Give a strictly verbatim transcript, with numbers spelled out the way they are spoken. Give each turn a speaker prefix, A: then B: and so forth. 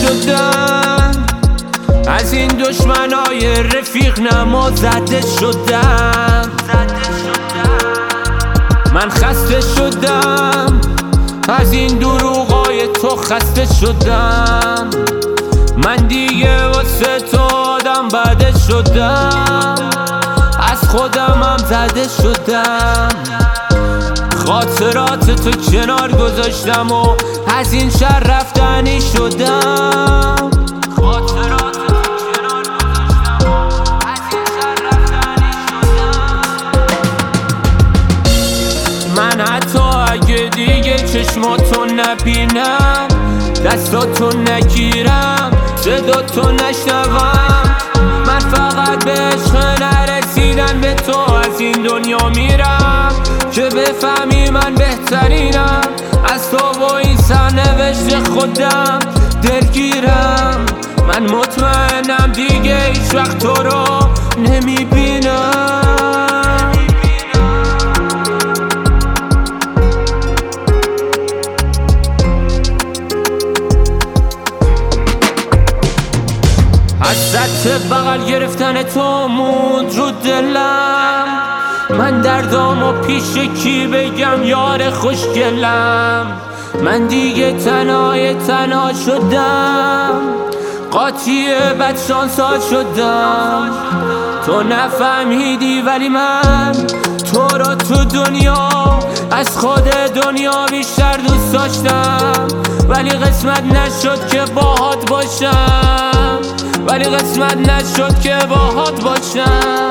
A: شدم، از این دشمنای رفیق نما زده شدم. من خسته شدم، از این دروغای تو خسته شدم. من دیگه واسه تو آدم بده شدم، از خودمم زده شدم. خاطرات تو کنار گذاشتم و از این شهر رفتنی شدم. خاطرات تو کنار گذاشتم و از این شهر رفتنی شدم. من حتی اگه دیگه چشماتو نبینم، دستاتو نگیرم، صداتو نشنوم، من فقط به عشق نرسیدن به تو از این دنیا میرم که بفهمی من بهترینم. از تو و این سرنوشت خودم دلگیرم. من مطمئنم دیگه هیچ وقت تو رو نمیبینم. حسرت بغل گرفتن تو موند رو دلم. من دردامو پیش کی بگم یار خوشگلم. من دیگه تنهای تنها شدم، قاطی بدشانسا شدم. تو نفهمیدی ولی من تو رو تو دنیا از خود دنیا بیشتر دوست داشتم. ولی قسمت نشد که باهات باشم، ولی قسمت نشد که باهات باشم.